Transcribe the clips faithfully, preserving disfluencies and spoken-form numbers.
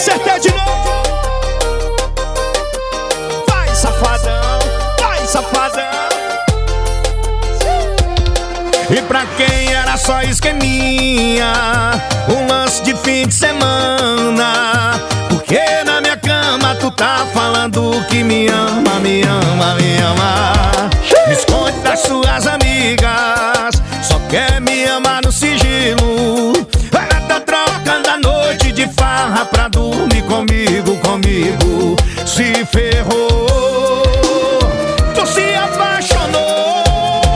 acertei de novo. Vai, safadão, vai, safadão. E pra quem era só esqueminha, um lance de fim de semana. Porque na minha cama tu tá falando que me ama, me ama, me ama. Me esconde das suas amigas, só quer me amar no sigilo. Ela tá trocando a noite de farra pra dormir comigo, comigo. Se ferrou, tu se apaixonou.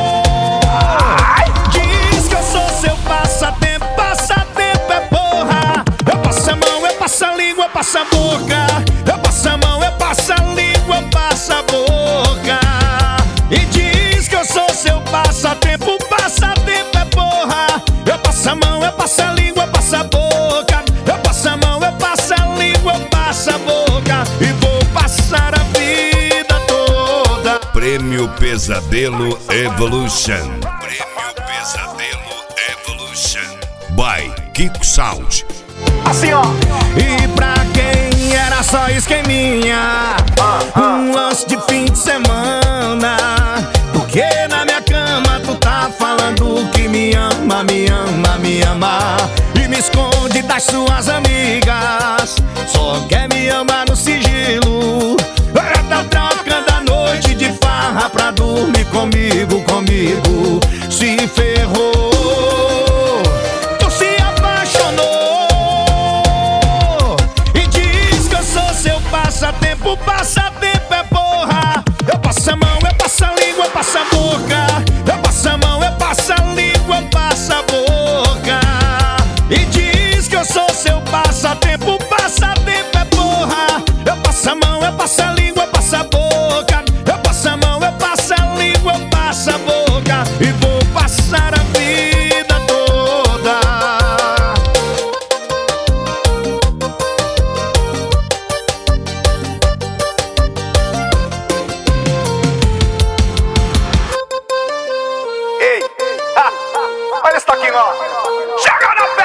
Diz que eu sou seu passatempo, passatempo é porra. Eu passo a mão, eu passo a língua, eu passo a boca. Eu passo a mão, eu passo a língua, eu passo a boca. E diz que eu sou seu passatempo, passatempo é porra. Eu passo a mão, eu passo a língua, eu passo a boca. Eu passo a mão, eu passo a língua, eu passo a boca. E vou passar a vida toda. Prêmio Pesadelo Evolution. Prêmio Pesadelo Evolution by Kiko Sound. Assim ó. E pra quem era só esqueminha, um lance de fim de semana. Porque na minha cama tu tá falando que me ama, me ama, me ama. E me esconde das suas amigas, só quer me amar no sigilo. Ela tá trocando a noite de farra pra dormir comigo, comigo. Se ferrou, tu se apaixonou. E diz que eu sou seu passatempo, passatempo é porra. Eu passo a mão, eu passo a língua, eu passo a boca. Eu passo a mão, eu passo a língua, eu passo a boca. E diz que eu sou seu passatempo, passatempo é porra. Eu passo a mão, eu passo a língua, eu passo a boca. Eu passo a mão, eu passo a língua, eu passo a boca. E vou passar a vida toda. Ei, ha, olha esse toquinho, ó. Chega na